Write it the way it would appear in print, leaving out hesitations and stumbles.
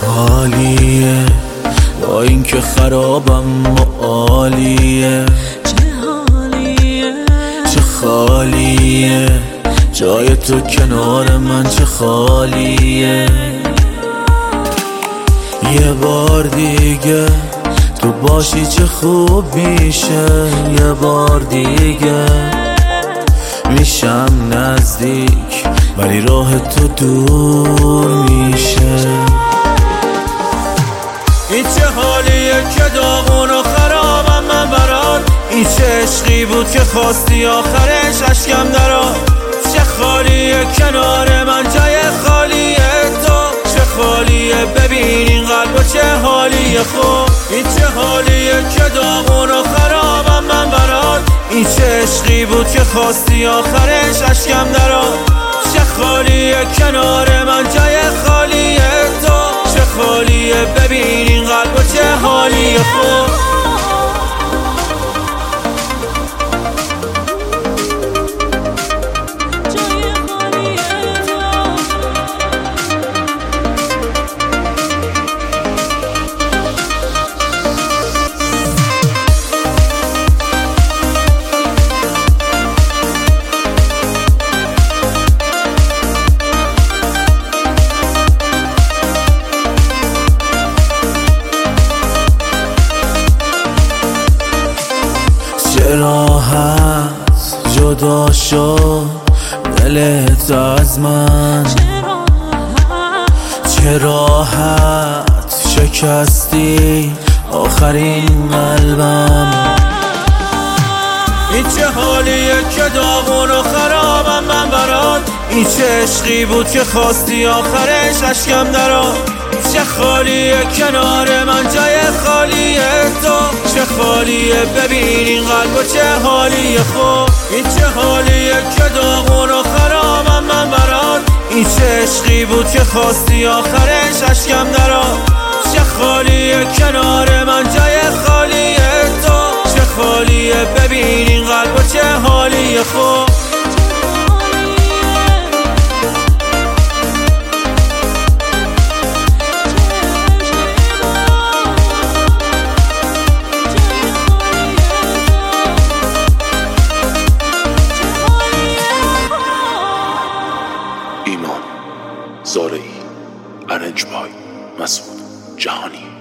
حالیه با این که خرابم و عالیه، چه خالیه جای تو کنار من، چه خالیه. یه بار دیگه تو باشی چه خوب میشه، یه بار دیگه میشم نزدیک ولی راه تو دور میشه. این چه حالیه که داغون و خرابم من برات، این چه عشقی بود که خواستی آخرش اشکم درات. چه خالیه کنار من جای خالیه تو، چه خالیه ببین این قلب و چه حالیه خوب. این چه حالیه که داغون و خرابم من برات، این چه عشقی بود که خواستی آخرش اشکم درات. چه خالیه کنار من جای خالیه تو، چه خالیه ببین این قلب و چه حالیه خوب. چه راحت جدا شد دلت از من، چه راحت شکستی آخرین قلبم. این چه حالیه که داغون و خرابم من برات، این چه عشقی بود که خواستی آخرش اشکم درات. چه خالیه کنار من جای خالیه تو، چه خالیه ببین این قلب و چه حالیه خوب. این چه حالیه که داغون و خرابم من برات، این چه عشقی بود که خواستی آخرش اشکم درات. چه خالیه کنار من جای خالیه تو، چه خالیه ببین این قلب و چه حالیه خوب. ایمان زارعی، ارنج بای مسعود جهانی.